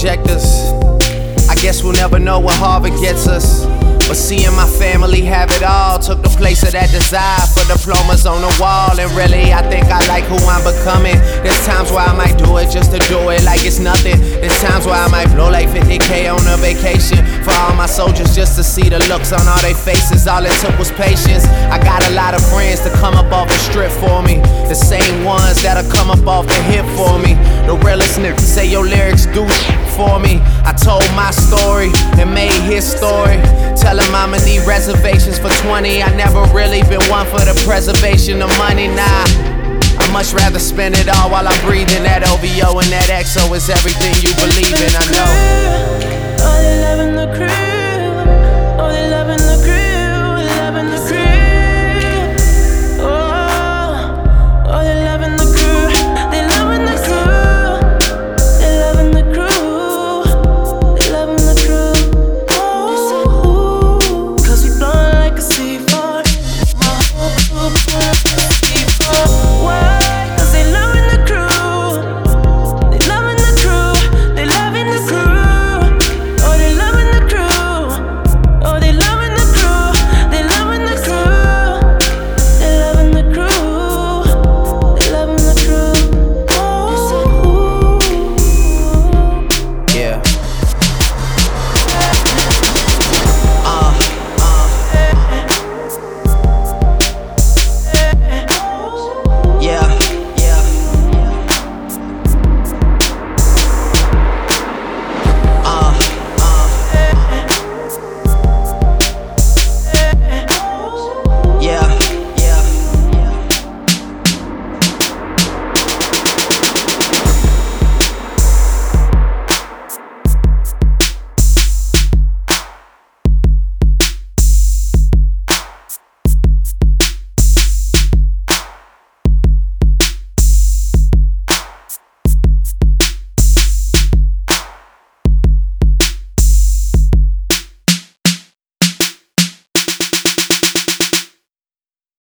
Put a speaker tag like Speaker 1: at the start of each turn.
Speaker 1: reject us. I guess we'll never know what Harvard gets us. But seeing my family have it all took the place of that desire for diplomas on the wall. And really, I think I like who I'm becoming. There's times where I might do it just to do it like it's nothing. There's times where I might blow like 50K on a vacation for all my soldiers just to see the looks on all their faces. All it took was patience. I got a lot of friends to come up off the strip for me, the same ones that'll come up off the hip for me. The realest niggas say your lyrics do for me. I told my story and made his story. Tell him I'ma need reservations for 20. I never really been one for the preservation of money, nah. I'd much rather spend it all while I'm breathing. That OVO and that XO is everything you believe in, I know.
Speaker 2: All the love in the crib.